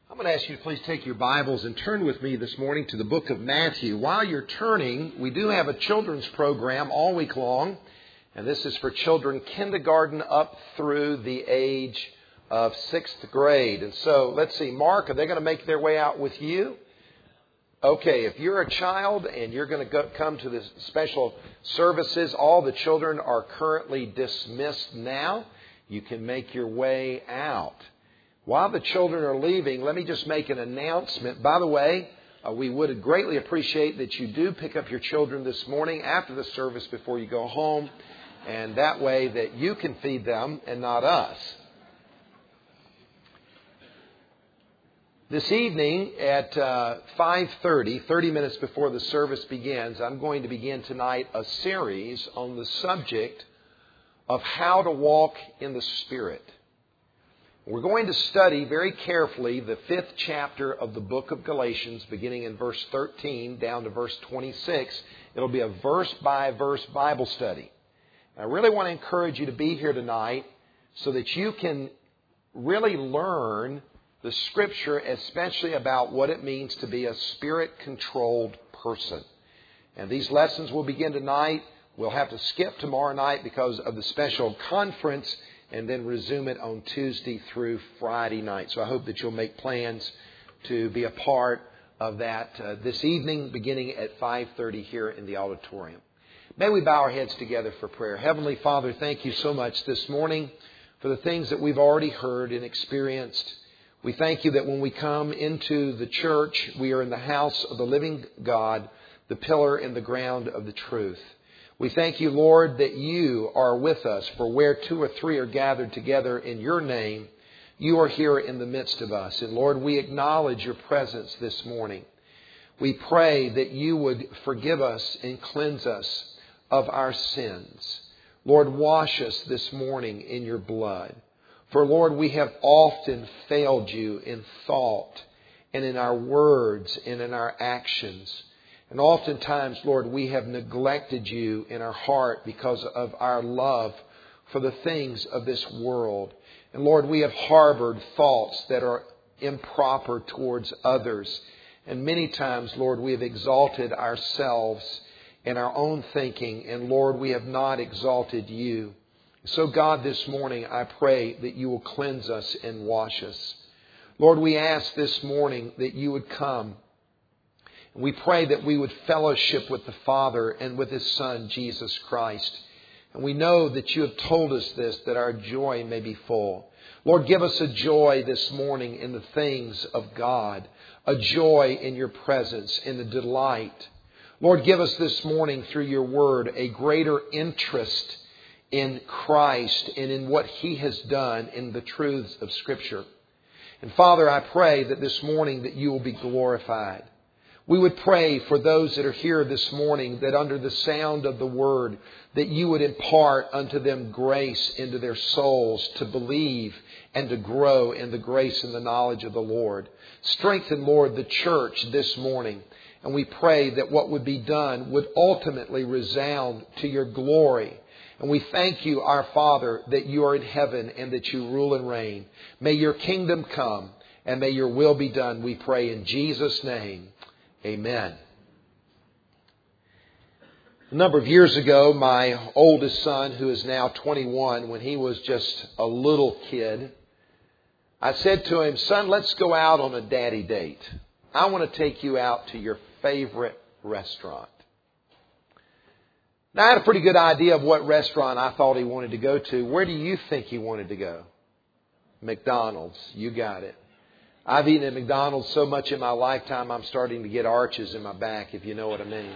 I'm going to ask you to please take your Bibles and turn with me this morning to the book of Matthew. While you're turning, we do have a children's program all week long, and this is for children kindergarten up through the age of 6th grade. And so, let's see, Mark, are they going to make their way out with you? Okay, if you're a child and you're going to come to the special services, all the children are currently dismissed now. You can make your way out. While the children are leaving, let me just make an announcement. By the way, we would greatly appreciate that you do pick up your children this morning after the service before you go home, and that way that you can feed them and not us. This evening at 5:30, 30 minutes before the service begins, I'm going to begin tonight a series on the subject of how to walk in the Spirit. We're going to study very carefully the 5th chapter of the book of Galatians, beginning in verse 13 down to verse 26. It'll be a verse-by-verse Bible study. I really want to encourage you to be here tonight so that you can really learn the Scripture, especially about what it means to be a Spirit-controlled person. And these lessons will begin tonight. We'll have to skip tomorrow night because of the special conference, and then resume it on Tuesday through Friday night. So I hope that you'll make plans to be a part of that this evening, beginning at 5:30 here in the auditorium. May we bow our heads together for prayer. Heavenly Father, thank you so much this morning for the things that we've already heard and experienced. We thank you that when we come into the church, we are in the house of the living God, the pillar and the ground of the truth. We thank you, Lord, that you are with us, for where 2 or 3 are gathered together in your name, you are here in the midst of us. And Lord, we acknowledge your presence this morning. We pray that you would forgive us and cleanse us of our sins. Lord, wash us this morning in your blood. For Lord, we have often failed you in thought and in our words and in our actions. And oftentimes, Lord, we have neglected you in our heart because of our love for the things of this world. And Lord, we have harbored thoughts that are improper towards others. And many times, Lord, we have exalted ourselves in our own thinking. And Lord, we have not exalted you. So God, this morning, I pray that you will cleanse us and wash us. Lord, we ask this morning that you would come. We pray that we would fellowship with the Father and with His Son, Jesus Christ. And we know that you have told us this, that our joy may be full. Lord, give us a joy this morning in the things of God, a joy in your presence, in the delight. Lord, give us this morning through your word a greater interest in Christ and in what He has done in the truths of Scripture. And Father, I pray that this morning that you will be glorified. We would pray for those that are here this morning that under the sound of the word, that you would impart unto them grace into their souls to believe and to grow in the grace and the knowledge of the Lord. Strengthen, Lord, the church this morning. And we pray that what would be done would ultimately resound to your glory. And we thank you, our Father, that you are in heaven and that you rule and reign. May your kingdom come and may your will be done, we pray in Jesus' name. Amen. A number of years ago, my oldest son, who is now 21, when he was just a little kid, I said to him, "Son, let's go out on a daddy date. I want to take you out to your favorite restaurant." Now, I had a pretty good idea of what restaurant I thought he wanted to go to. Where do you think he wanted to go? McDonald's. You got it. I've eaten at McDonald's so much in my lifetime, I'm starting to get arches in my back, if you know what I mean.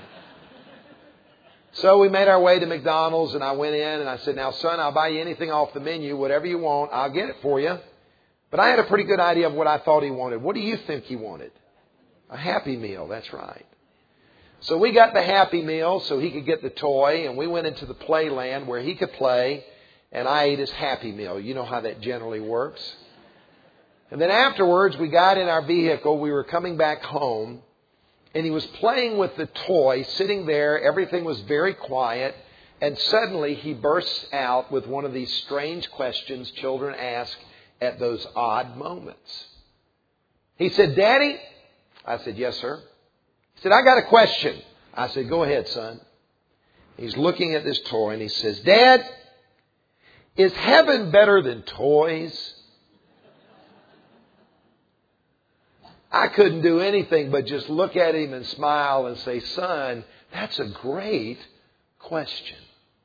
So we made our way to McDonald's, and I went in and I said, "Now, son, I'll buy you anything off the menu, whatever you want. I'll get it for you." But I had a pretty good idea of what I thought he wanted. What do you think he wanted? A Happy Meal, that's right. So we got the Happy Meal so he could get the toy, and we went into the playland where he could play, and I ate his Happy Meal. You know how that generally works. And then afterwards, we got in our vehicle. We were coming back home, and he was playing with the toy, sitting there. Everything was very quiet. And suddenly, he bursts out with one of these strange questions children ask at those odd moments. He said, Daddy? I said, yes, sir. He said, I got a question. I said, go ahead, son. He's looking at this toy and he says, Dad, is heaven better than toys? I couldn't do anything but just look at him and smile and say, son, that's a great question.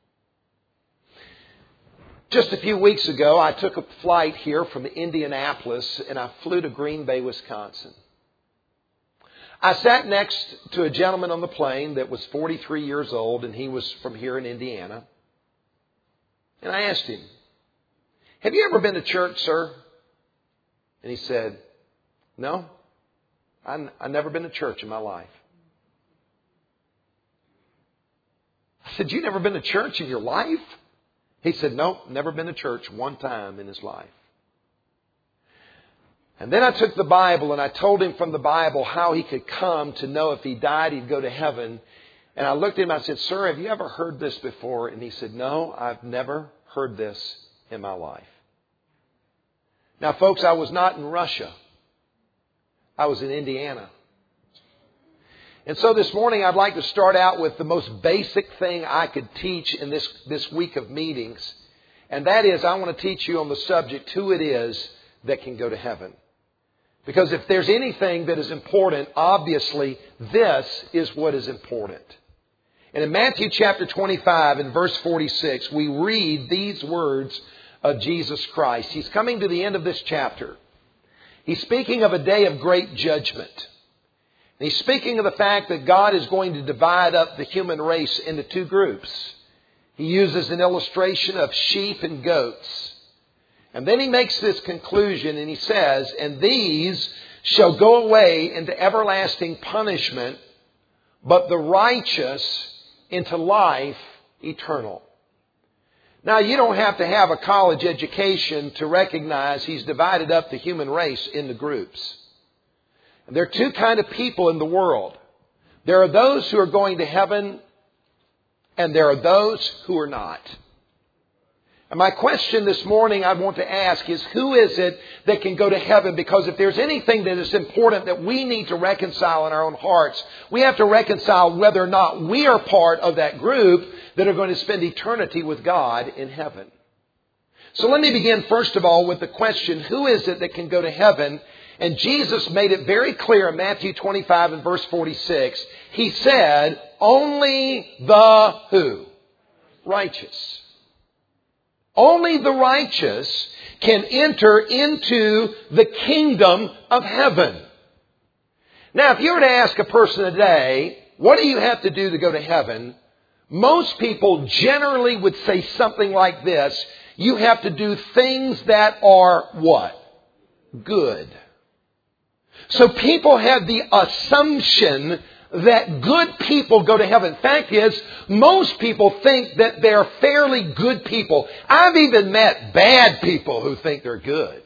Just a few weeks ago, I took a flight here from Indianapolis and I flew to Green Bay, Wisconsin. I sat next to a gentleman on the plane that was 43 years old, and he was from here in Indiana. And I asked him, have you ever been to church, sir? And he said, no, I've never been to church in my life. I said, you never been to church in your life? He said, no, never been to church one time in his life. And then I took the Bible and I told him from the Bible how he could come to know if he died, he'd go to heaven. And I looked at him and I said, sir, have you ever heard this before? And he said, no, I've never heard this in my life. Now, folks, I was not in Russia. I was in Indiana. And so this morning I'd like to start out with the most basic thing I could teach in this week of meetings. And that is, I want to teach you on the subject, who it is that can go to heaven. Because if there's anything that is important, obviously this is what is important. And in Matthew chapter 25 and verse 46, we read these words of Jesus Christ. He's coming to the end of this chapter. He's speaking of a day of great judgment. And he's speaking of the fact that God is going to divide up the human race into two groups. He uses an illustration of sheep and goats. And then he makes this conclusion and he says, and these shall go away into everlasting punishment, but the righteous into life eternal. Now, you don't have to have a college education to recognize he's divided up the human race into groups. And there are two kinds of people in the world. There are those who are going to heaven, and there are those who are not. And my question this morning I want to ask is, who is it that can go to heaven? Because if there's anything that is important that we need to reconcile in our own hearts, we have to reconcile whether or not we are part of that group that are going to spend eternity with God in heaven. So let me begin first of all with the question, who is it that can go to heaven? And Jesus made it very clear in Matthew 25 and verse 46. He said, only the who? Righteous. Only the righteous can enter into the kingdom of heaven. Now, if you were to ask a person today, what do you have to do to go to heaven? Most people generally would say something like this. You have to do things that are what? Good. So people have the assumption that good people go to heaven. Fact is, most people think that they're fairly good people. I've even met bad people who think they're good.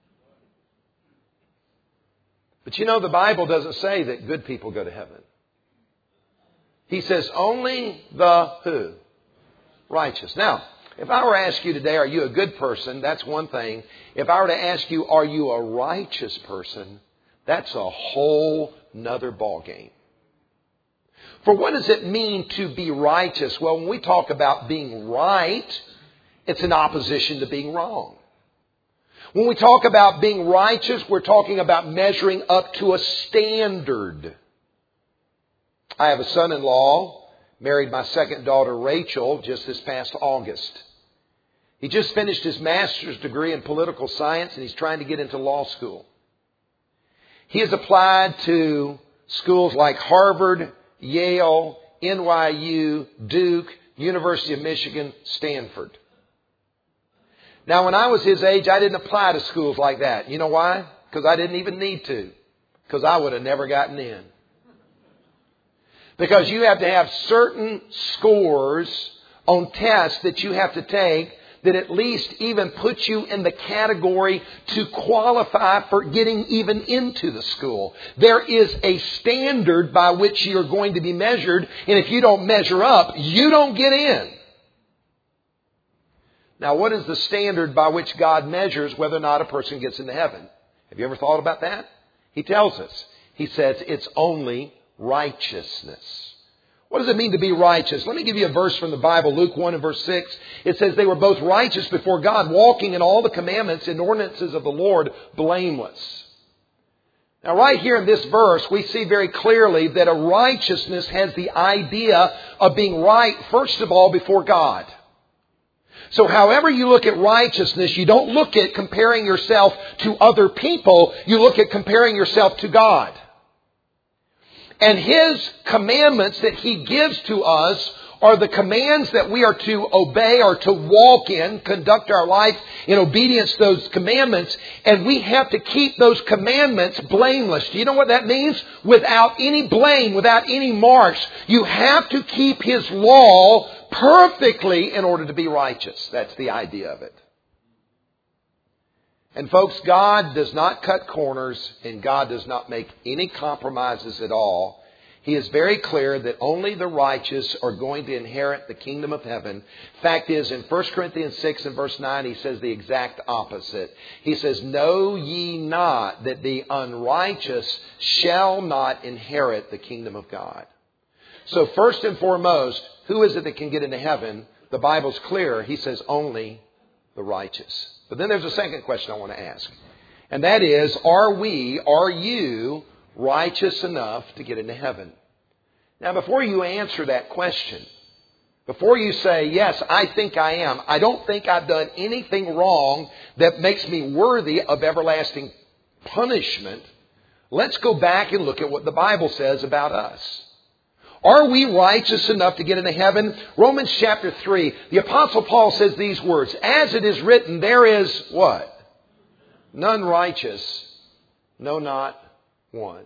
But you know, the Bible doesn't say that good people go to heaven. He says only the who? Righteous. Now, if I were to ask you today, are you a good person? That's one thing. If I were to ask you, are you a righteous person? That's a whole nother ballgame. For what does it mean to be righteous? Well, when we talk about being right, it's in opposition to being wrong. When we talk about being righteous, we're talking about measuring up to a standard. I have a son-in-law, married my second daughter, Rachel, just this past August. He just finished his master's degree in political science and he's trying to get into law school. He has applied to schools like Harvard, Yale, NYU, Duke, University of Michigan, Stanford. Now, when I was his age, I didn't apply to schools like that. You know why? Because I didn't even need to. Because I would have never gotten in. Because you have to have certain scores on tests that you have to take that at least even puts you in the category to qualify for getting even into the school. There is a standard by which you're going to be measured, and if you don't measure up, you don't get in. Now, what is the standard by which God measures whether or not a person gets into heaven? Have you ever thought about that? He tells us. He says it's only righteousness. What does it mean to be righteous? Let me give you a verse from the Bible, Luke 1 and verse 6. It says they were both righteous before God, walking in all the commandments and ordinances of the Lord, blameless. Now right here in this verse, we see very clearly that a righteousness has the idea of being right, first of all, before God. So however you look at righteousness, you don't look at comparing yourself to other people. You look at comparing yourself to God. And His commandments that He gives to us are the commands that we are to obey or to walk in, conduct our life in obedience to those commandments. And we have to keep those commandments blameless. Do you know what that means? Without any blame, without any marks. You have to keep His law perfectly in order to be righteous. That's the idea of it. And folks, God does not cut corners and God does not make any compromises at all. He is very clear that only the righteous are going to inherit the kingdom of heaven. Fact is, in 1 Corinthians 6 and verse 9, he says the exact opposite. He says, "Know ye not that the unrighteous shall not inherit the kingdom of God." So first and foremost, who is it that can get into heaven? The Bible's clear. He says only the righteous. But then there's a second question I want to ask. And that is, are you righteous enough to get into heaven? Now, before you answer that question, before you say, yes, I think I am, I don't think I've done anything wrong that makes me worthy of everlasting punishment, let's go back and look at what the Bible says about us. Are we righteous enough to get into heaven? Romans chapter 3, the Apostle Paul says these words, "As it is written, there is" what? "None righteous, no, not one."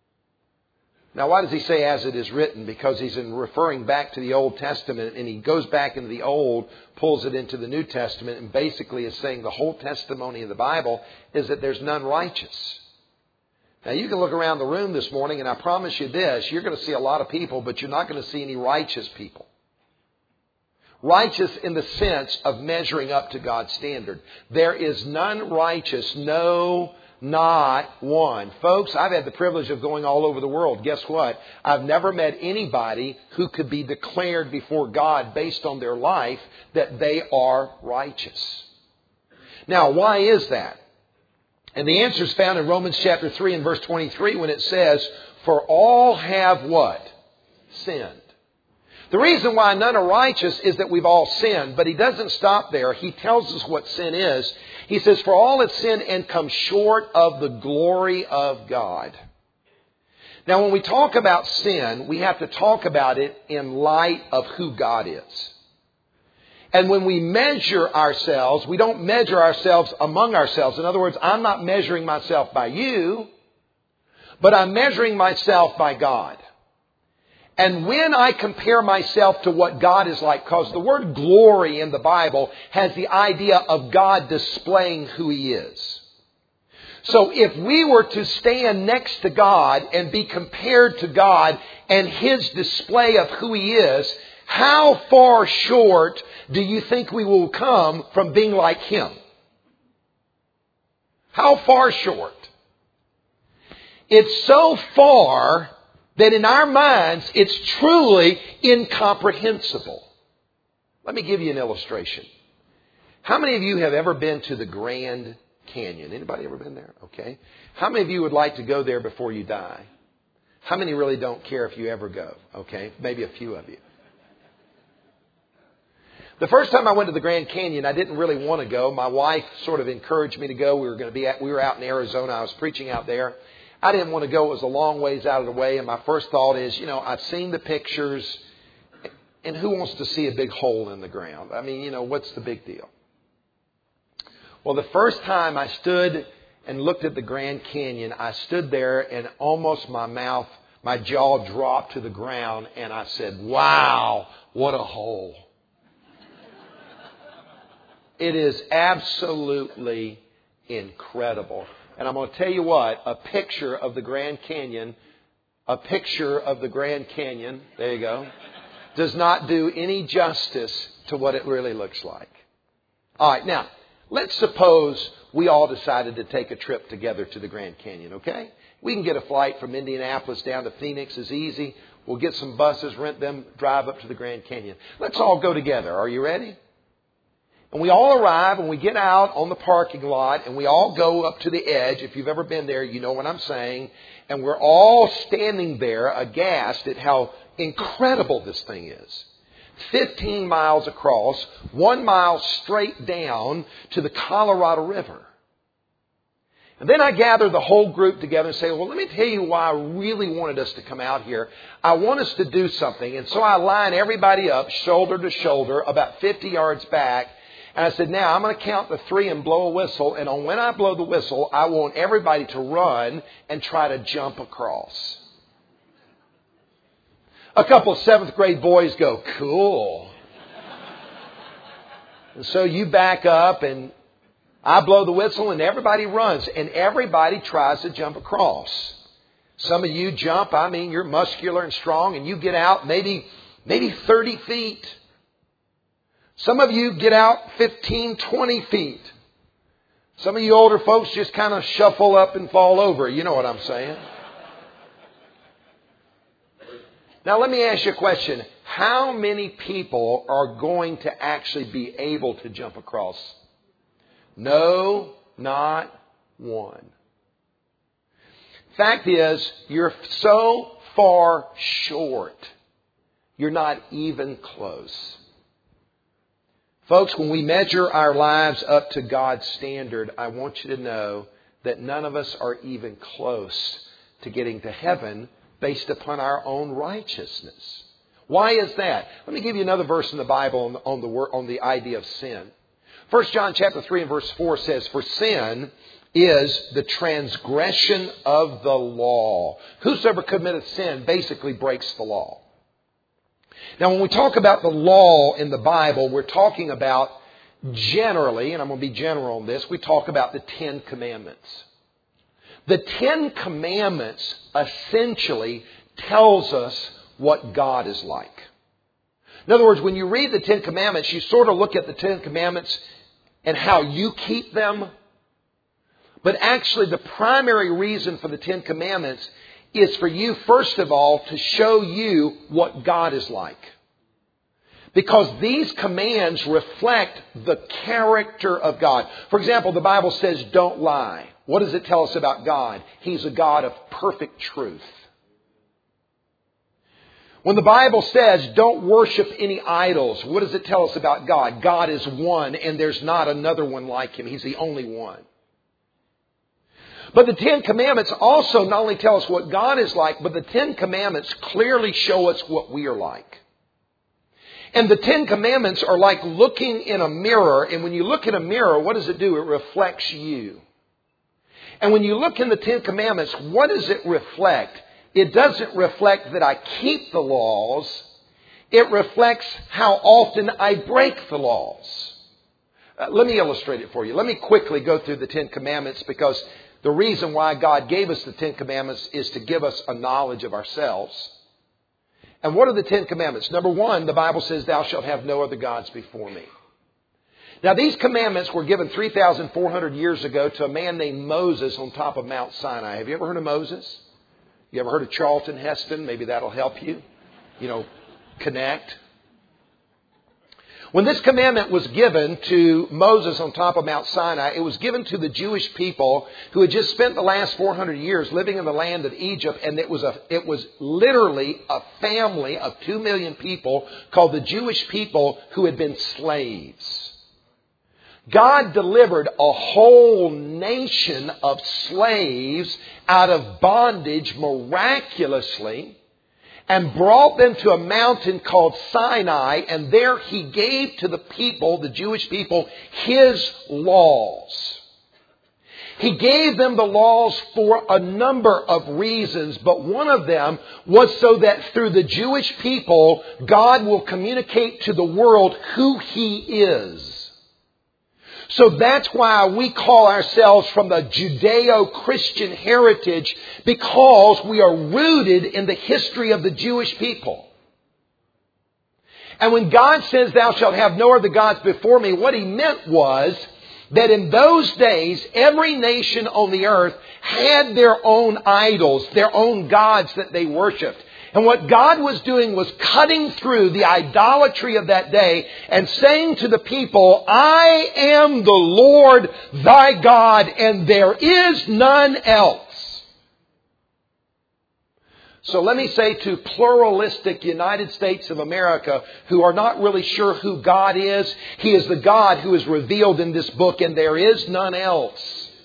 Now, why does he say "as it is written"? Because he's referring back to the Old Testament, and he goes back into the Old, pulls it into the New Testament, and basically is saying the whole testimony of the Bible is that there's none righteous. Now, you can look around the room this morning, and I promise you this, you're going to see a lot of people, but you're not going to see any righteous people. Righteous in the sense of measuring up to God's standard. There is none righteous, no, not one. Folks, I've had the privilege of going all over the world. Guess what? I've never met anybody who could be declared before God based on their life that they are righteous. Now, why is that? And the answer is found in Romans chapter 3 and verse 23 when it says, "For all have" what? "Sinned." The reason why none are righteous is that we've all sinned. But he doesn't stop there. He tells us what sin is. He says, "For all have sinned and come short of the glory of God." Now, when we talk about sin, we have to talk about it in light of who God is. And when we measure ourselves, we don't measure ourselves among ourselves. In other words, I'm not measuring myself by you, but I'm measuring myself by God. And when I compare myself to what God is like, because the word glory in the Bible has the idea of God displaying who He is. So if we were to stand next to God and be compared to God and His display of who He is, how far short do you think we will come from being like Him? How far short? It's so far that in our minds it's truly incomprehensible. Let me give you an illustration. How many of you have ever been to the Grand Canyon? Anybody ever been there? Okay. How many of you would like to go there before you die? How many really don't care if you ever go? Okay. Maybe a few of you. The first time I went to the Grand Canyon, I didn't really want to go. My wife sort of encouraged me to go. We were out in Arizona. I was preaching out there. I didn't want to go. It was a long ways out of the way. And my first thought is, I've seen the pictures. And who wants to see a big hole in the ground? I mean, what's the big deal? Well, the first time I stood and looked at the Grand Canyon, I stood there and almost my jaw dropped to the ground. And I said, "Wow, what a hole." It is absolutely incredible. And I'm going to tell you what, a picture of the Grand Canyon, there you go, does not do any justice to what it really looks like. All right, now, Let's suppose we all decided to take a trip together to the Grand Canyon, okay? We can get a flight from Indianapolis down to Phoenix. It's easy. We'll get some buses, rent them, drive up to the Grand Canyon. Let's all go together. Are you ready? And we all arrive and we get out on the parking lot and we all go up to the edge. If you've ever been there, you know what I'm saying. And we're all standing there aghast at how incredible this thing is. 15 miles across, 1 mile straight down to the Colorado River. And then I gather the whole group together and say, well, let me tell you why I really wanted us to come out here. I want us to do something. And so I line everybody up shoulder to shoulder about 50 yards back. And I said, now I'm going to count to 3 and blow a whistle. And when I blow the whistle, I want everybody to run and try to jump across. A couple of 7th grade boys go, cool. And so you back up and I blow the whistle and everybody runs. And everybody tries to jump across. Some of you jump, you're muscular and strong and you get out maybe 30 feet. Some of you get out 15, 20 feet. Some of you older folks just kind of shuffle up and fall over. You know what I'm saying? Now let me ask you a question. How many people are going to actually be able to jump across? No, not one. Fact is, you're so far short, you're not even close. Folks, when we measure our lives up to God's standard, I want you to know that none of us are even close to getting to heaven based upon our own righteousness. Why is that? Let me give you another verse in the Bible on the idea of sin. 1 John chapter 3 and verse 4 says, for sin is the transgression of the law. Whosoever committeth sin basically breaks the law. Now, when we talk about the law in the Bible, we're talking about generally, and I'm going to be general on this, we talk about the 10 Commandments. The 10 Commandments essentially tells us what God is like. In other words, when you read the 10 Commandments, you sort of look at the 10 Commandments and how you keep them. But actually, the primary reason for the 10 Commandments is for you, first of all, to show you what God is like. Because these commands reflect the character of God. For example, the Bible says, don't lie. What does it tell us about God? He's a God of perfect truth. When the Bible says, don't worship any idols, what does it tell us about God? God is one, and there's not another one like Him. He's the only one. But the 10 Commandments also not only tell us what God is like, but the 10 Commandments clearly show us what we are like. And the 10 Commandments are like looking in a mirror. And when you look in a mirror, what does it do? It reflects you. And when you look in the 10 Commandments, what does it reflect? It doesn't reflect that I keep the laws. It reflects how often I break the laws. Let me illustrate it for you. Let me quickly go through the 10 Commandments, because the reason why God gave us the 10 Commandments is to give us a knowledge of ourselves. And what are the 10 Commandments? Number 1, the Bible says, thou shalt have no other gods before me. Now, these commandments were given 3,400 years ago to a man named Moses on top of Mount Sinai. Have you ever heard of Moses? You ever heard of Charlton Heston? Maybe that'll help you, connect. When this commandment was given to Moses on top of Mount Sinai, it was given to the Jewish people who had just spent the last 400 years living in the land of Egypt. And it was literally a family of 2 million people called the Jewish people who had been slaves. God delivered a whole nation of slaves out of bondage miraculously and brought them to a mountain called Sinai, and there He gave to the people, the Jewish people, His laws. He gave them the laws for a number of reasons, but one of them was so that through the Jewish people, God will communicate to the world who He is. So that's why we call ourselves from the Judeo-Christian heritage, because we are rooted in the history of the Jewish people. And when God says, thou shalt have no other gods before me, what He meant was that in those days, every nation on the earth had their own idols, their own gods that they worshiped. And what God was doing was cutting through the idolatry of that day and saying to the people, I am the Lord thy God, and there is none else. So let me say to pluralistic United States of America who are not really sure who God is, He is the God who is revealed in this book, and there is none else.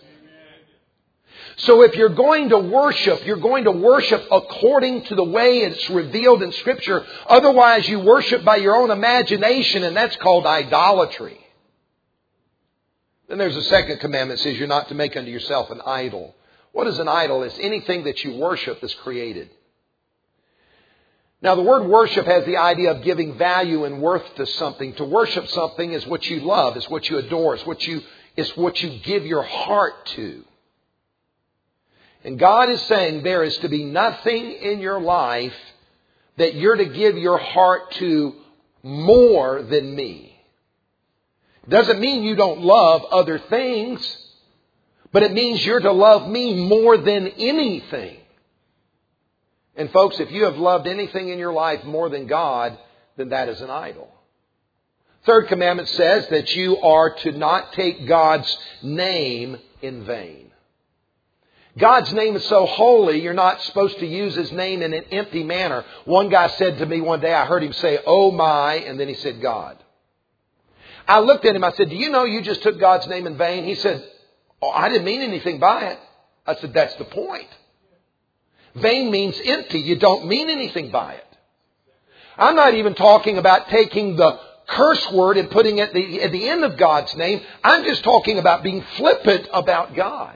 So if you're going to worship according to the way it's revealed in Scripture. Otherwise you worship by your own imagination, and that's called idolatry. Then there's a second commandment that says you're not to make unto yourself an idol. What is an idol? It's anything that you worship that's created. Now the word worship has the idea of giving value and worth to something. To worship something is what you love, is what you adore, is what you give your heart to. And God is saying there is to be nothing in your life that you're to give your heart to more than me. Doesn't mean you don't love other things, but it means you're to love me more than anything. And folks, if you have loved anything in your life more than God, then that is an idol. Third commandment says that you are to not take God's name in vain. God's name is so holy, you're not supposed to use His name in an empty manner. One guy said to me one day, I heard him say, oh my, and then he said God. I looked at him, I said, do you know you just took God's name in vain? He said, oh, I didn't mean anything by it. I said, that's the point. Vain means empty. You don't mean anything by it. I'm not even talking about taking the curse word and putting it at the end of God's name. I'm just talking about being flippant about God.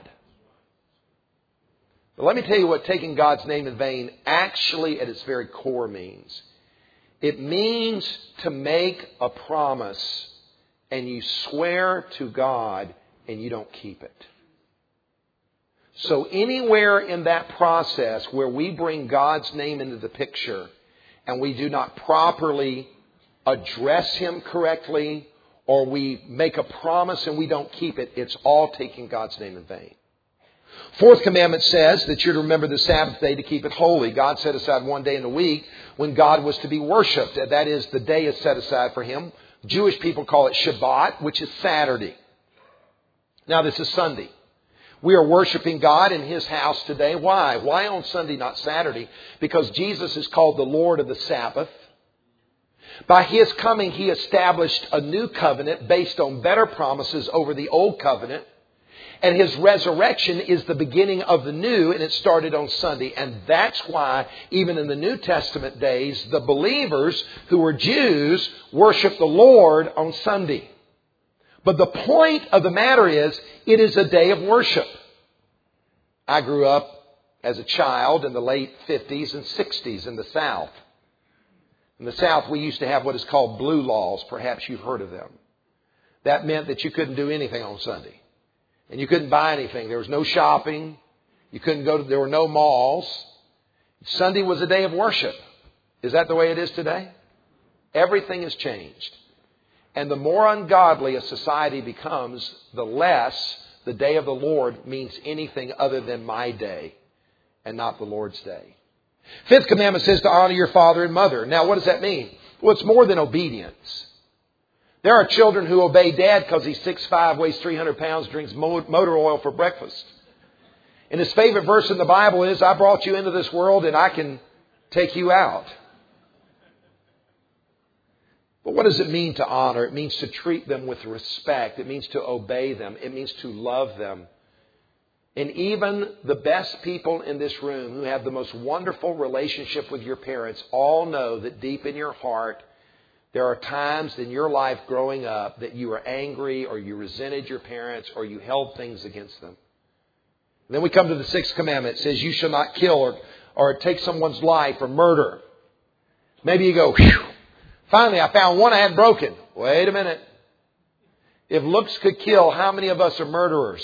But let me tell you what taking God's name in vain actually at its very core means. It means to make a promise and you swear to God and you don't keep it. So anywhere in that process where we bring God's name into the picture and we do not properly address Him correctly, or we make a promise and we don't keep it, it's all taking God's name in vain. Fourth commandment says that you're to remember the Sabbath day to keep it holy. God set aside one day in the week when God was to be worshipped. That is, the day is set aside for Him. Jewish people call it Shabbat, which is Saturday. Now this is Sunday. We are worshiping God in His house today. Why? Why on Sunday, not Saturday? Because Jesus is called the Lord of the Sabbath. By His coming, He established a new covenant based on better promises over the old covenant. And His resurrection is the beginning of the new, and it started on Sunday. And that's why, even in the New Testament days, the believers who were Jews worship the Lord on Sunday. But the point of the matter is, it is a day of worship. I grew up as a child in the late 50s and 60s in the South. In the South, we used to have what is called blue laws. Perhaps you've heard of them. That meant that you couldn't do anything on Sunday. And you couldn't buy anything. There was no shopping. You couldn't go to, there were no malls. Sunday was a day of worship. Is that the way it is today? Everything has changed. And the more ungodly a society becomes, the less the day of the Lord means anything other than my day and not the Lord's day. Fifth commandment says to honor your father and mother. Now, what does that mean? Well, it's more than obedience. There are children who obey dad because he's 6'5", weighs 300 pounds, drinks motor oil for breakfast. And his favorite verse in the Bible is, I brought you into this world and I can take you out. But what does it mean to honor? It means to treat them with respect. It means to obey them. It means to love them. And even the best people in this room who have the most wonderful relationship with your parents all know that deep in your heart, there are times in your life growing up that you were angry or you resented your parents or you held things against them. And then we come to the sixth commandment. It says you shall not kill or take someone's life or murder. Maybe you go, whew. Finally, I found one I had broken. Wait a minute. If looks could kill, how many of us are murderers?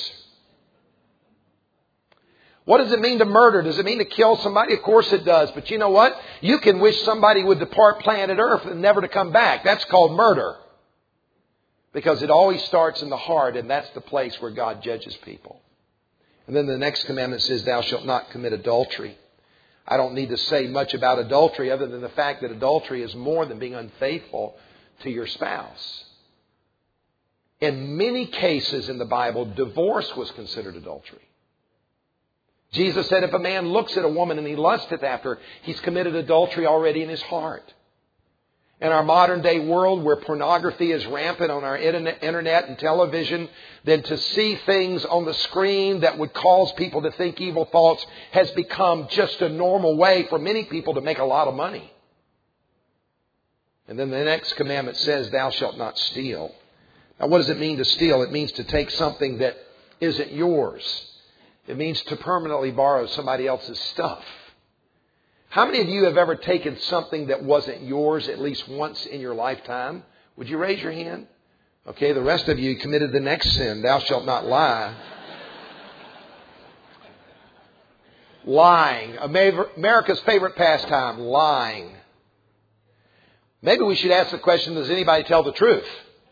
What does it mean to murder? Does it mean to kill somebody? Of course it does. But you know what? You can wish somebody would depart planet Earth and never to come back. That's called murder. Because it always starts in the heart, and that's the place where God judges people. And then the next commandment says, thou shalt not commit adultery. I don't need to say much about adultery other than the fact that adultery is more than being unfaithful to your spouse. In many cases in the Bible, divorce was considered adultery. Jesus said if a man looks at a woman and he lusteth after her, he's committed adultery already in his heart. In our modern day world where pornography is rampant on our internet and television, then to see things on the screen that would cause people to think evil thoughts has become just a normal way for many people to make a lot of money. And then the next commandment says, thou shalt not steal. Now what does it mean to steal? It means to take something that isn't yours. It means to permanently borrow somebody else's stuff. How many of you have ever taken something that wasn't yours at least once in your lifetime? Would you raise your hand? Okay, the rest of you committed the next sin. Thou shalt not lie. Lying. America's favorite pastime, lying. Maybe we should ask the question, does anybody tell the truth?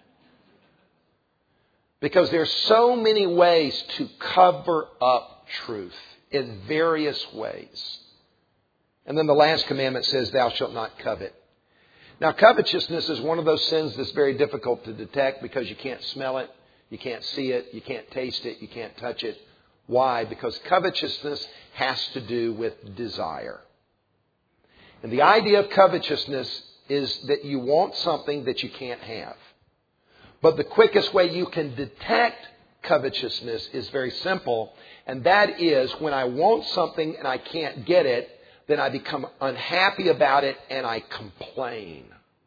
Because there's so many ways to cover up truth in various ways. And then the last commandment says, thou shalt not covet. Now, covetousness is one of those sins that's very difficult to detect because you can't smell it, you can't see it, you can't taste it, you can't touch it. Why? Because covetousness has to do with desire. And the idea of covetousness is that you want something that you can't have. But the quickest way you can detect covetousness is very simple. And that is when I want something and I can't get it, then I become unhappy about it and I complain.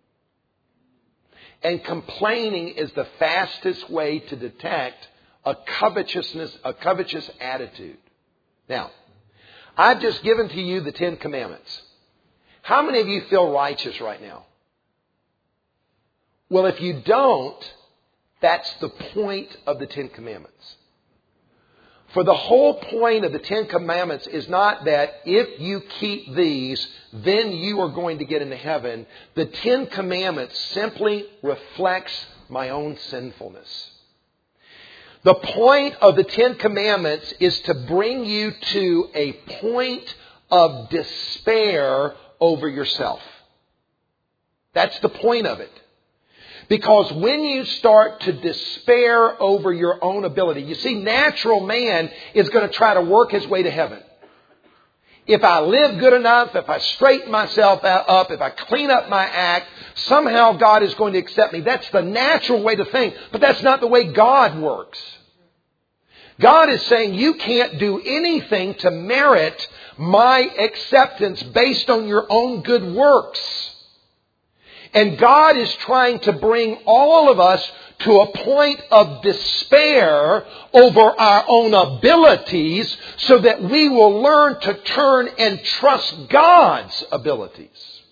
And complaining is the fastest way to detect a covetous attitude. Now, I've just given to you the 10 Commandments. How many of you feel righteous right now? Well, if you don't, that's the point of the 10 Commandments. For the whole point of the 10 Commandments is not that if you keep these, then you are going to get into heaven. The 10 Commandments simply reflects my own sinfulness. The point of the 10 Commandments is to bring you to a point of despair over yourself. That's the point of it. Because when you start to despair over your own ability, you see, natural man is going to try to work his way to heaven. If I live good enough, if I straighten myself up, if I clean up my act, somehow God is going to accept me. That's the natural way to think, but that's not the way God works. God is saying you can't do anything to merit my acceptance based on your own good works. And God is trying to bring all of us to a point of despair over our own abilities so that we will learn to turn and trust God's abilities.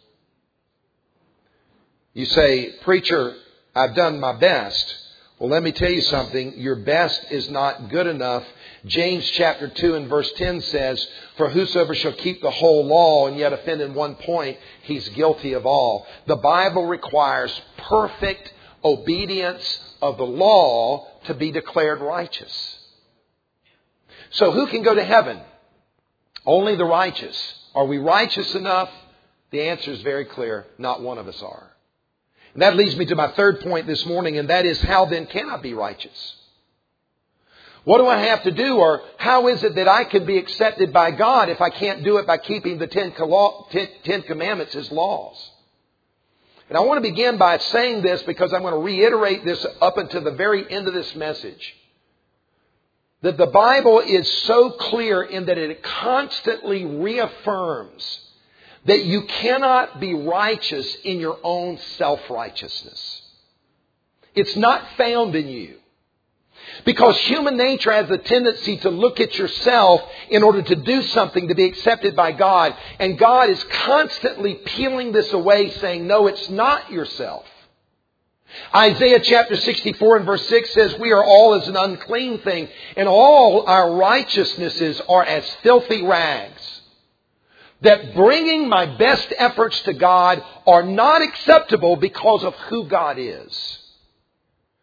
You say, preacher, I've done my best. Well, let me tell you something. Your best is not good enough. James chapter 2 and verse 10 says, for whosoever shall keep the whole law and yet offend in one point, he's guilty of all. The Bible requires perfect obedience of the law to be declared righteous. So who can go to heaven? Only the righteous. Are we righteous enough? The answer is very clear. Not one of us are. And that leads me to my third point this morning, and that is, how then can I be righteous? What do I have to do, or how is it that I can be accepted by God if I can't do it by keeping the 10 Commandments as laws? And I want to begin by saying this because I'm going to reiterate this up until the very end of this message. That the Bible is so clear in that it constantly reaffirms that you cannot be righteous in your own self-righteousness. It's not found in you. Because human nature has a tendency to look at yourself in order to do something to be accepted by God. And God is constantly peeling this away, saying, no, it's not yourself. Isaiah chapter 64 and verse 6 says, we are all as an unclean thing, and all our righteousnesses are as filthy rags. That bringing my best efforts to God are not acceptable because of who God is.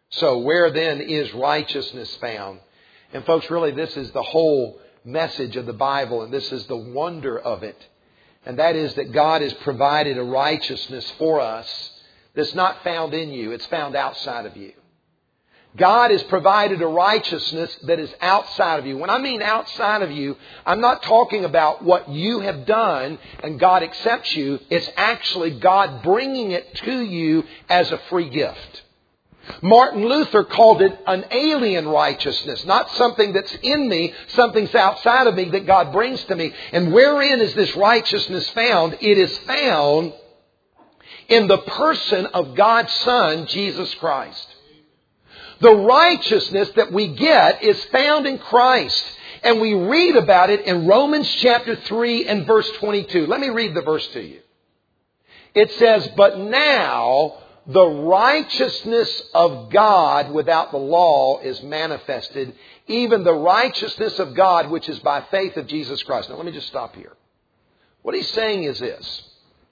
So where then is righteousness found? And folks, really this is the whole message of the Bible, and this is the wonder of it. And that is that God has provided a righteousness for us that's not found in you. It's found outside of you. God has provided a righteousness that is outside of you. When I mean outside of you, I'm not talking about what you have done and God accepts you. It's actually God bringing it to you as a free gift. Martin Luther called it an alien righteousness, not something that's in me, something's outside of me that God brings to me. And wherein is this righteousness found? It is found in the person of God's Son, Jesus Christ. The righteousness that we get is found in Christ. And we read about it in Romans chapter 3 and verse 22. Let me read the verse to you. It says, "But now the righteousness of God without the law is manifested, even the righteousness of God which is by faith of Jesus Christ." Now let me just stop here. What he's saying is this.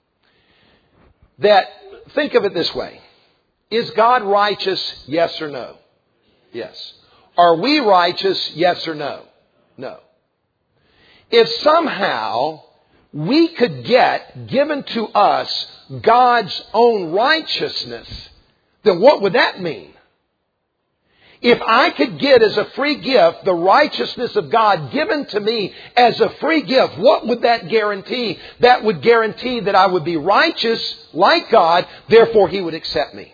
That, think of it this way. Is God righteous? Yes or no? Yes. Are we righteous? Yes or no? No. If somehow we could get given to us God's own righteousness, then what would that mean? If I could get as a free gift the righteousness of God given to me as a free gift, what would that guarantee? That would guarantee that I would be righteous like God, therefore He would accept me.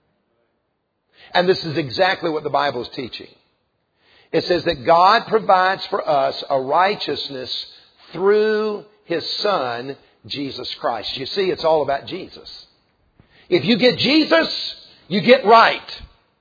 And this is exactly what the Bible is teaching. It says that God provides for us a righteousness through His Son, Jesus Christ. You see, it's all about Jesus. If you get Jesus, you get right.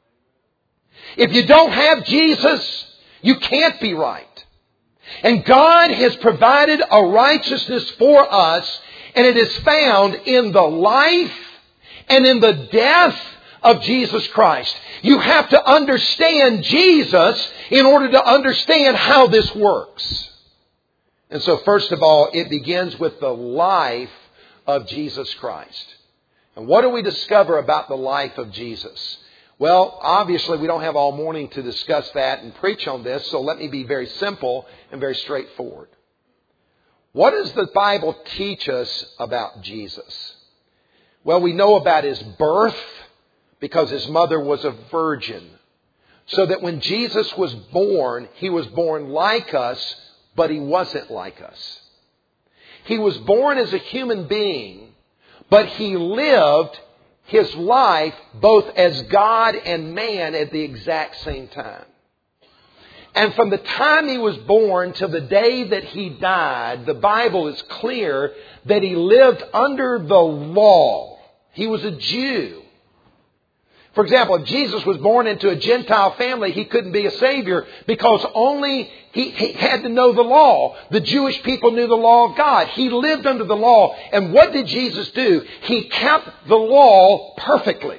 If you don't have Jesus, you can't be right. And God has provided a righteousness for us, and it is found in the life and in the death of Jesus Christ. You have to understand Jesus in order to understand how this works. And so first of all, it begins with the life of Jesus Christ. And what do we discover about the life of Jesus? Well, obviously we don't have all morning to discuss that and preach on this, so let me be very simple and very straightforward. What does the Bible teach us about Jesus? Well, we know about His birth because His mother was a virgin. So that when Jesus was born, He was born like us, but He wasn't like us. He was born as a human being, but He lived His life both as God and man at the exact same time. And from the time He was born till the day that He died, the Bible is clear that He lived under the law. He was a Jew. For example, if Jesus was born into a Gentile family, He couldn't be a Savior because only he had to know the law. The Jewish people knew the law of God. He lived under the law. And what did Jesus do? He kept the law perfectly.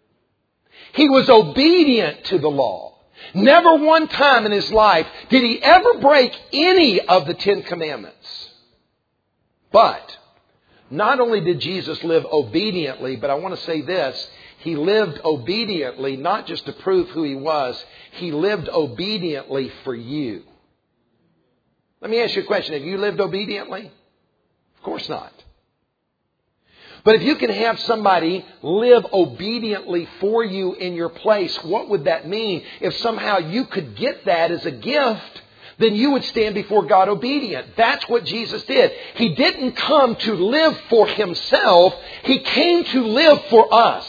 He was obedient to the law. Never one time in His life did He ever break any of the 10 Commandments. But not only did Jesus live obediently, but I want to say this. He lived obediently, not just to prove who He was. He lived obediently for you. Let me ask you a question. Have you lived obediently? Of course not. But if you can have somebody live obediently for you in your place, what would that mean? If somehow you could get that as a gift, then you would stand before God obedient. That's what Jesus did. He didn't come to live for Himself. He came to live for us.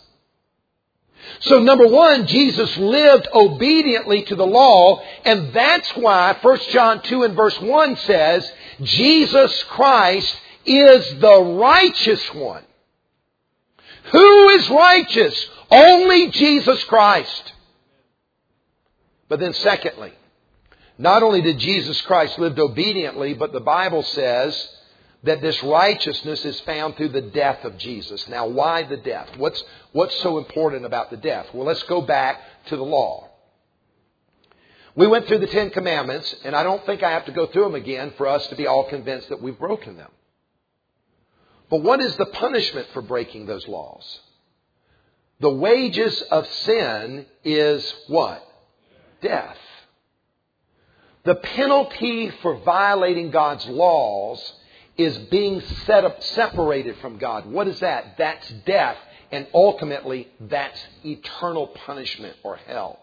So number one, Jesus lived obediently to the law, and that's why 1 John 2 and verse 1 says, Jesus Christ is the righteous one. Who is righteous? Only Jesus Christ. But then secondly, not only did Jesus Christ live obediently, but the Bible says that this righteousness is found through the death of Jesus. Now, why the death? What's so important about the death? Well, let's go back to the law. We went through the 10 Commandments, and I don't think I have to go through them again for us to be all convinced that we've broken them. But what is the punishment for breaking those laws? The wages of sin is what? Death. The penalty for violating God's laws is being separated from God. What is that? That's death. And ultimately, that's eternal punishment or hell.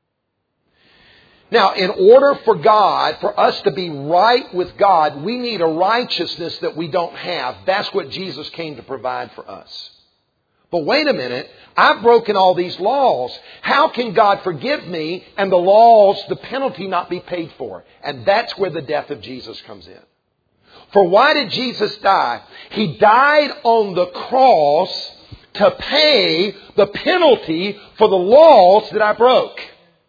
Now, in order for us to be right with God, we need a righteousness that we don't have. That's what Jesus came to provide for us. But wait a minute, I've broken all these laws. How can God forgive me and the laws, the penalty not be paid for? And that's where the death of Jesus comes in. For why did Jesus die? He died on the cross to pay the penalty for the laws that I broke.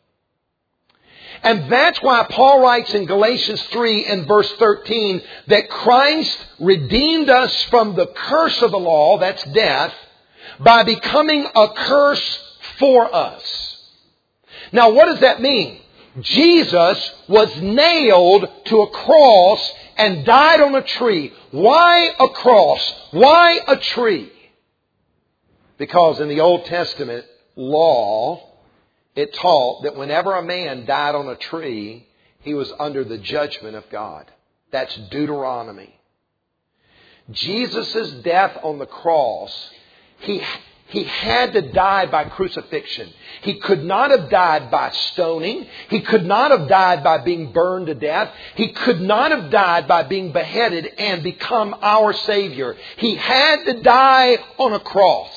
And that's why Paul writes in Galatians 3 and verse 13 that Christ redeemed us from the curse of the law, that's death, by becoming a curse for us. Now, what does that mean? Jesus was nailed to a cross and died on a tree. Why a cross? Why a tree? Because in the Old Testament law, it taught that whenever a man died on a tree, he was under the judgment of God. That's Deuteronomy. Jesus' death on the cross, he had to die by crucifixion. He could not have died by stoning. He could not have died by being burned to death. He could not have died by being beheaded and become our Savior. He had to die on a cross.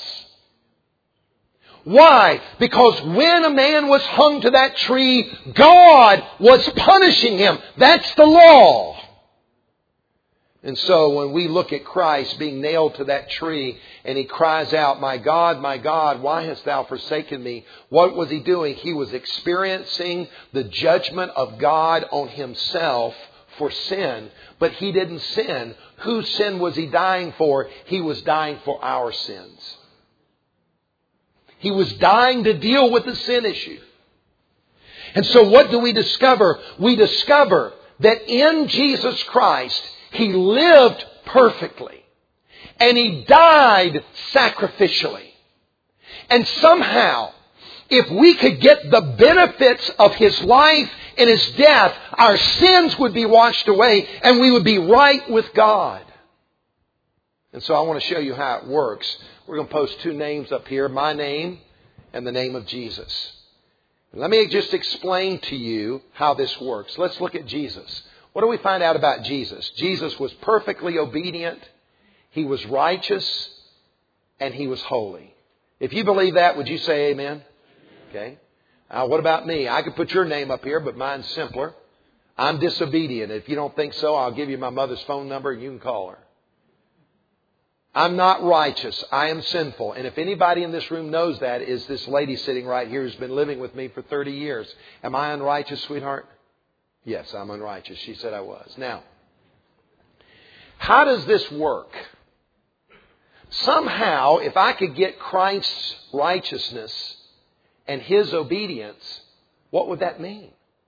Why? Because when a man was hung to that tree, God was punishing him. That's the law. And so when we look at Christ being nailed to that tree and He cries out, my God, why hast thou forsaken me? What was He doing? He was experiencing the judgment of God on Himself for sin. But He didn't sin. Whose sin was He dying for? He was dying for our sins. He was dying to deal with the sin issue. And so what do we discover? We discover that in Jesus Christ, He lived perfectly. And He died sacrificially. And somehow, if we could get the benefits of His life and His death, our sins would be washed away and we would be right with God. And so I want to show you how it works. We're going to post two names up here, my name and the name of Jesus. Let me just explain to you how this works. Let's look at Jesus. What do we find out about Jesus? Jesus was perfectly obedient, He was righteous, and He was holy. If you believe that, would you say amen? Okay. What about me? I could put your name up here, but mine's simpler. I'm disobedient. If you don't think so, I'll give you my mother's phone number and you can call her. I'm not righteous. I am sinful. And if anybody in this room knows that, is this lady sitting right here who's been living with me for 30 years. Am I unrighteous, sweetheart? Yes, I'm unrighteous. She said I was. Now, how does this work? Somehow, if I could get Christ's righteousness and His obedience, what would that mean?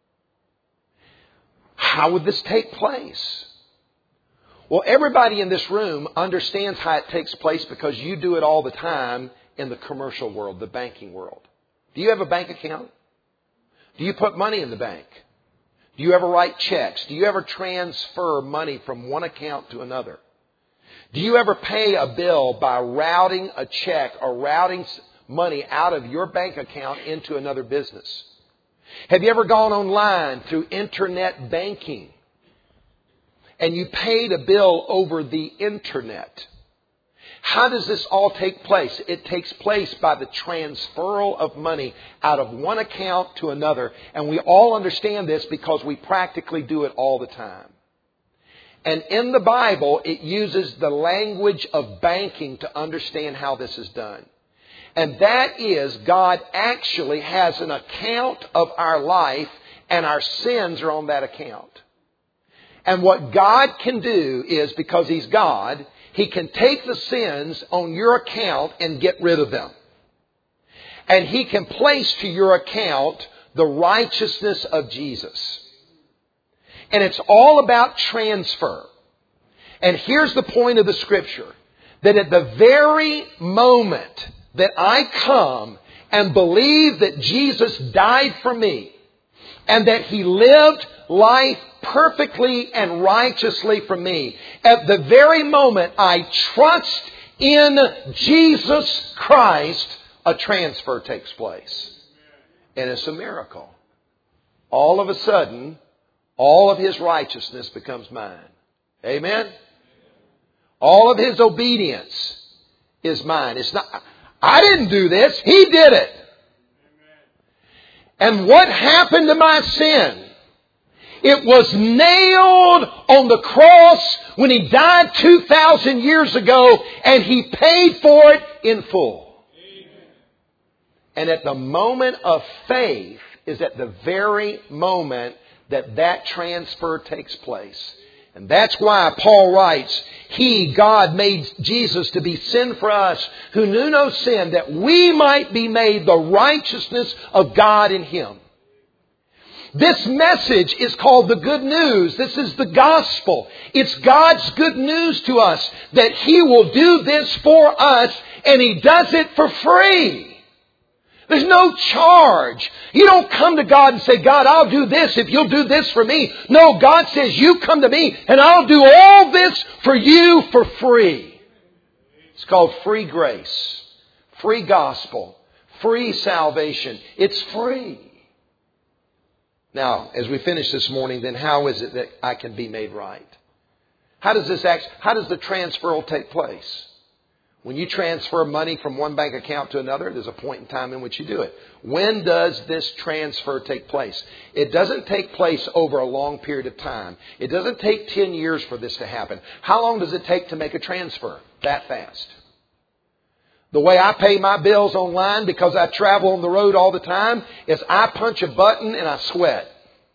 How would this take place? Well, everybody in this room understands how it takes place because you do it all the time in the commercial world, the banking world. Do you have a bank account? Do you put money in the bank? Do you ever write checks? Do you ever transfer money from one account to another? Do you ever pay a bill by routing a check or routing money out of your bank account into another business? Have you ever gone online through internet banking and you paid a bill over the internet? How does this all take place? It takes place by the transferal of money out of one account to another. And we all understand this because we practically do it all the time. And in the Bible, it uses the language of banking to understand how this is done. And that is, God actually has an account of our life and our sins are on that account. And what God can do is, because He's God, He can take the sins on your account and get rid of them. And He can place to your account the righteousness of Jesus. And it's all about transfer. And here's the point of the Scripture. That at the very moment that I come and believe that Jesus died for me and that He lived life perfectly and righteously for me, at the very moment I trust in Jesus Christ, a transfer takes place. And it's a miracle. All of a sudden, all of His righteousness becomes mine. Amen? All of His obedience is mine. It's not, I didn't do this. He did it. And what happened to my sin? It was nailed on the cross when He died 2,000 years ago, and He paid for it in full. And at the moment of faith is at the very moment that that transfer takes place. And that's why Paul writes, He, God, made Jesus to be sin for us who knew no sin, that we might be made the righteousness of God in Him. This message is called the good news. This is the gospel. It's God's good news to us that He will do this for us, and He does it for free. There's no charge. You don't come to God and say, God, I'll do this if you'll do this for me. No, God says, you come to me and I'll do all this for you for free. It's called free grace, free gospel, free salvation. It's free. Now, as we finish this morning, then how is it that I can be made right? How does the transfer take place? When you transfer money from one bank account to another, there's a point in time in which you do it. When does this transfer take place? It doesn't take place over a long period of time. It doesn't take 10 years for this to happen. How long does it take to make a transfer? That fast. The way I pay my bills online, because I travel on the road all the time, is I punch a button and I sweat.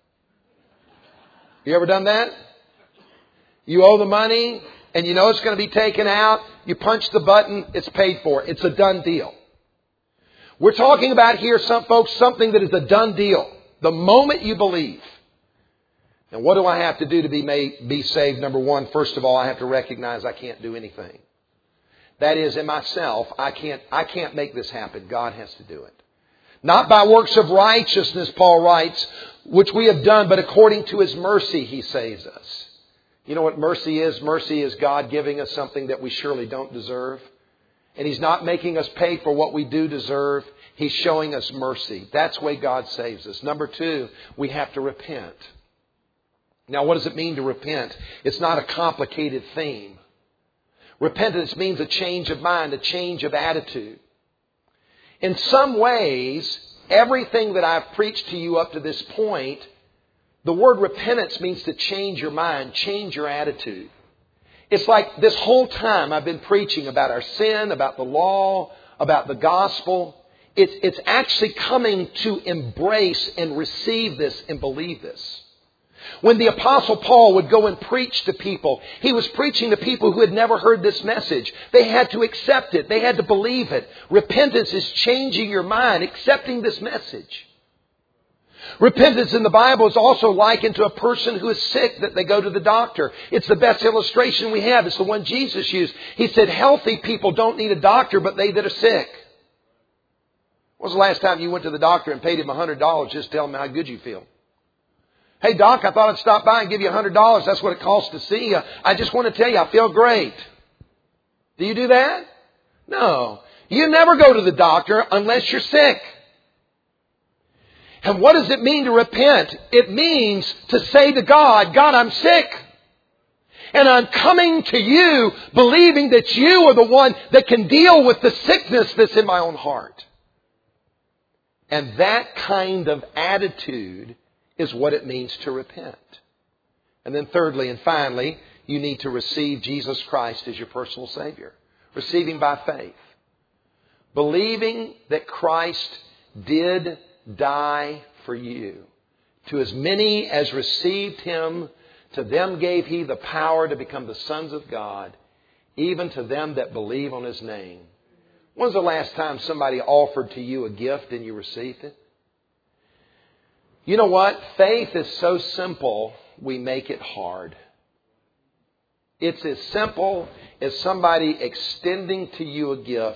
You ever done that? You owe the money and you know it's going to be taken out. You punch the button, it's paid for. It's a done deal. We're talking about here, some folks, something that is a done deal. The moment you believe. And what do I have to do to be saved? Number one, first of all, I have to recognize I can't do anything. That is, in myself, I can't make this happen. God has to do it. Not by works of righteousness, Paul writes, which we have done, but according to His mercy He saves us. You know what mercy is? Mercy is God giving us something that we surely don't deserve. And He's not making us pay for what we do deserve. He's showing us mercy. That's the way God saves us. Number two, we have to repent. Now, what does it mean to repent? It's not a complicated theme. Repentance means a change of mind, a change of attitude. In some ways, everything that I've preached to you up to this point, the word repentance means to change your mind, change your attitude. It's like this whole time I've been preaching about our sin, about the law, about the gospel. It's actually coming to embrace and receive this and believe this. When the Apostle Paul would go and preach to people, he was preaching to people who had never heard this message. They had to accept it. They had to believe it. Repentance is changing your mind, accepting this message. Repentance in the Bible is also likened to a person who is sick that they go to the doctor. It's the best illustration we have. It's the one Jesus used. He said, healthy people don't need a doctor, but they that are sick. When was the last time you went to the doctor and paid him $100 just to tell him how good you feel? Hey, Doc, I thought I'd stop by and give you $100. That's what it costs to see you. I just want to tell you, I feel great. Do you do that? No. You never go to the doctor unless you're sick. And what does it mean to repent? It means to say to God, God, I'm sick. And I'm coming to you believing that you are the one that can deal with the sickness that's in my own heart. And that kind of attitude is what it means to repent. And then thirdly and finally, you need to receive Jesus Christ as your personal Savior. Receive Him by faith. Believing that Christ did die for you. To as many as received Him, to them gave He the power to become the sons of God, even to them that believe on His name. When's the last time somebody offered to you a gift and you received it? You know what? Faith is so simple, we make it hard. It's as simple as somebody extending to you a gift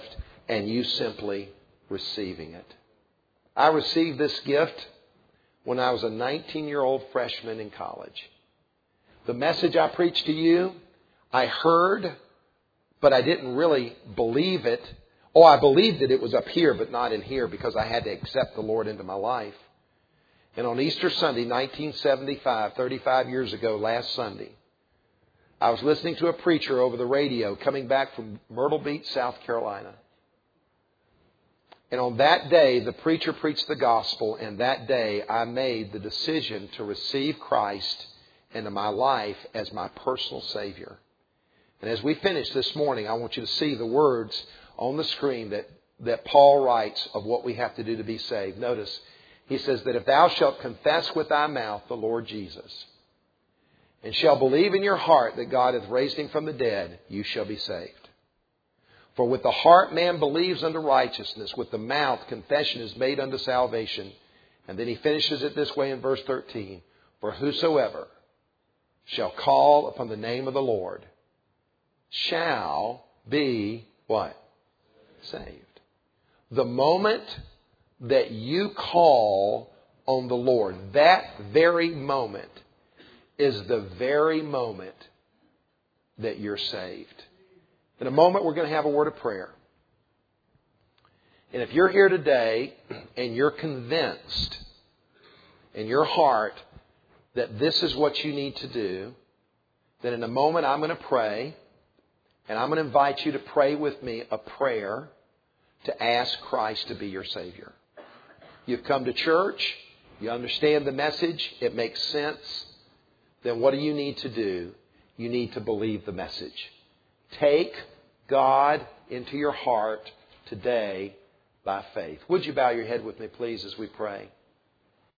and you simply receiving it. I received this gift when I was a 19-year-old freshman in college. The message I preached to you, I heard, but I didn't really believe it. Oh, I believed that it was up here, but not in here, because I had to accept the Lord into my life. And on Easter Sunday, 1975, 35 years ago, last Sunday, I was listening to a preacher over the radio coming back from Myrtle Beach, South Carolina. And on that day, the preacher preached the gospel, and that day I made the decision to receive Christ into my life as my personal Savior. And as we finish this morning, I want you to see the words on the screen that Paul writes of what we have to do to be saved. Notice, he says that if thou shalt confess with thy mouth the Lord Jesus, and shall believe in your heart that God hath raised him from the dead, you shall be saved. For with the heart man believes unto righteousness, with the mouth confession is made unto salvation. And then he finishes it this way in verse 13. For whosoever shall call upon the name of the Lord shall be what? Saved. The moment that you call on the Lord, that very moment is the very moment that you're saved. In a moment, we're going to have a word of prayer. And if you're here today and you're convinced in your heart that this is what you need to do, then in a moment I'm going to pray, and I'm going to invite you to pray with me a prayer to ask Christ to be your Savior. You've come to church, you understand the message, it makes sense. Then what do you need to do? You need to believe the message. Take God into your heart today by faith. Would you bow your head with me, please, as we pray?